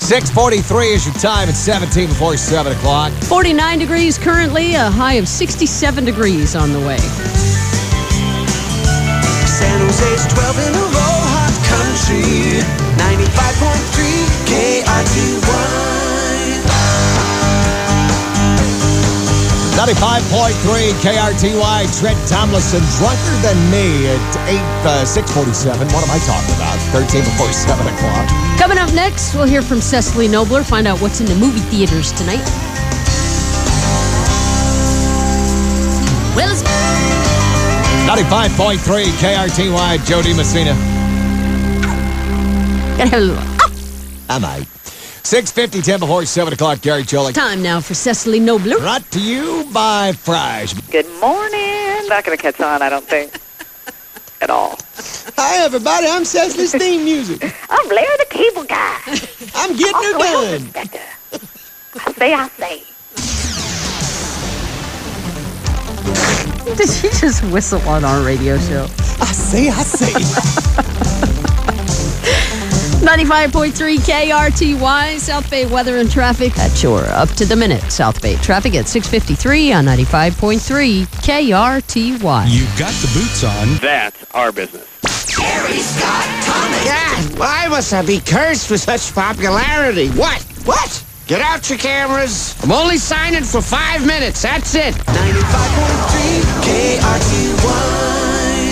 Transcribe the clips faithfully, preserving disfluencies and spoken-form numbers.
six forty-three is your time. It's seventeen before seven o'clock. forty-nine degrees currently, a high of sixty-seven degrees on the way. San Jose's twelve in a row, hot country. ninety-five point three K R T Y. ninety-five point three K R T Y. Trent Tomlinson, drunker than me at eight, uh, six forty-seven. What am I talking about? thirteen before seven o'clock. Coming up next, we'll hear from Cecily Nobler, find out what's in the movie theaters tonight. Well, it's ninety-five point three K R T Y. Jody Messina. gotta have a little Am I? six fifty, ten before seven o'clock. Gary Cholik. time now for Cecily Nobler. Brought to you by Fry's. Good morning. Not going to catch on, I don't think, at all. Hi, everybody. I'm Cecily's theme music. I'm Larry the Cable Guy. I'm getting her Well, done. Inspector. I say, I say. Did she just whistle on our radio show? I say, I say. ninety-five point three K R T Y, South Bay weather and traffic at your up to the minute. South Bay traffic at six fifty-three on ninety-five point three K R T Y. You've got the boots on. That's our business. Gary Scott Thomas. God, why must I be cursed with such popularity? What? What? Get out your cameras. I'm only signing for five minutes. That's it. ninety-five point three K R T Y.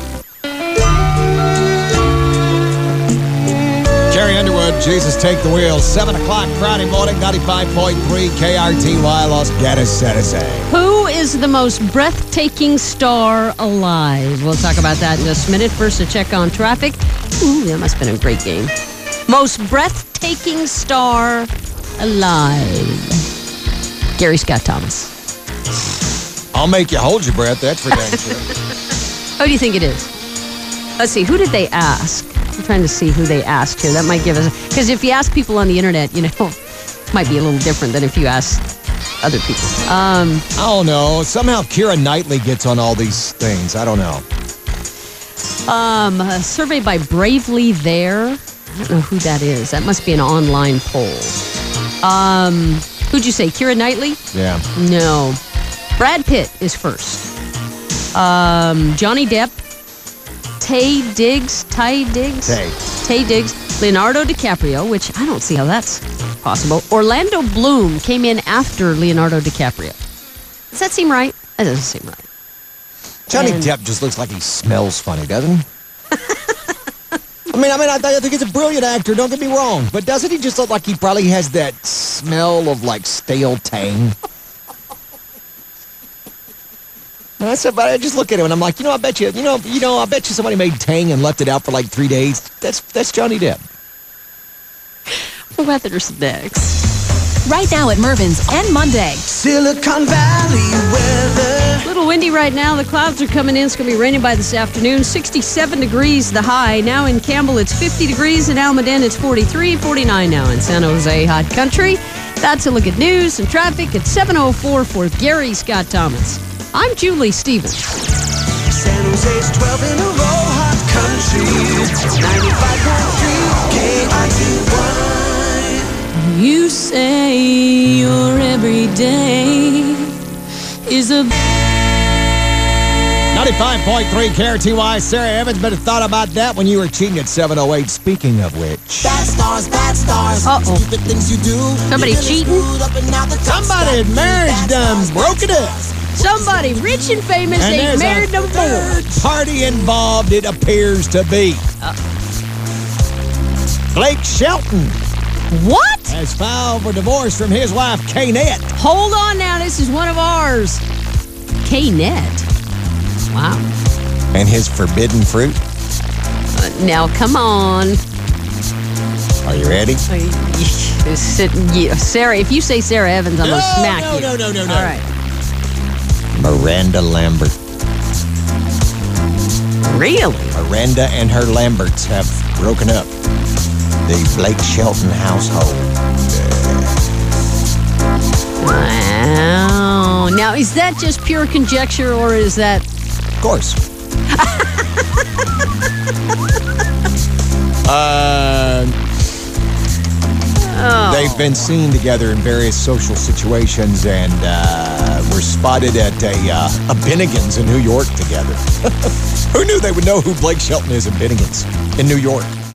Carrie Underwood, Jesus Take the Wheel. seven o'clock Friday morning, ninety-five point three K R T Y, Los Gatos, Tennessee. Who is the most breathtaking star alive? We'll talk about that in just a minute. First, a check on traffic. Ooh, that must have been a great game. Most breathtaking star alive. Gary Scott Thomas. I'll make you hold your breath. That's for dang sure. Who do you think it is? Let's see. Who did they ask? I'm trying to see who they asked here. That might give us... Because if you ask people on the internet, you know, it might be a little different than if you ask other people. Um, I don't know. Somehow Keira Knightley gets on all these things. I don't know. um, a survey by Bravely There. I don't know who that is. That must be an online poll. Um, who'd you say? Keira Knightley? Yeah. No. Brad Pitt is first. Um, Johnny Depp. Taye Diggs. Taye Diggs? Tay. Taye Diggs. Leonardo DiCaprio, which I don't see how that's possible. Orlando Bloom came in after Leonardo DiCaprio. Does that seem right? That doesn't seem right. Johnny And- Depp just looks like he smells funny, doesn't he? I mean, I mean, I, I think he's a brilliant actor. Don't get me wrong, but doesn't he just look like he probably has that smell of like stale Tang? And I said, but I just look at him and I'm like, you know, I bet you, you know, you know, I bet you somebody made Tang and left it out for like three days. That's that's Johnny Depp. Weather's next. Right now at Mervin's and Monday. Silicon Valley weather. A little windy right now. The clouds are coming in. It's going to be raining by this afternoon. sixty-seven degrees the high. Now in Campbell, it's fifty degrees. In Almaden, it's forty-three, forty-nine now in San Jose, hot country. That's a look at news and traffic at seven oh four for Gary Scott Thomas. I'm Julie Stevens. San Jose's twelve in a row, hot country. ninety-five point three K R T Y. You say your every day is a... ninety-five point three K R T Y. Sarah Evans, better thought about that when you were cheating at seven oh eight. Speaking of which. Bad stars, bad stars. Uh-oh. Stupid things you do. Somebody You're feeling cheating? screwed up and now the top Somebody step. in marriage Bad done stars, broke it up. Somebody rich and famous And ain't there's married a no more. third party involved, it appears to be. Blake Shelton What? has filed for divorce from his wife, K-Net. Hold on now. This is one of ours. K-Net. Wow. And his forbidden fruit. Uh, now, come on. Are you ready? Sit- yeah, Sarah, if you say Sarah Evans, I'm going to No, smack no, you. no, no, no, no. All right. Miranda Lambert. Really? Miranda and her Lamberts have broken up. The Blake Shelton household. Wow. Now, is that just pure conjecture, or is that... Of course. uh, They've been seen together in various social situations and uh, were spotted at a, uh, a Bennigan's in New York together. Who knew they would know who Blake Shelton is at Bennigan's in New York?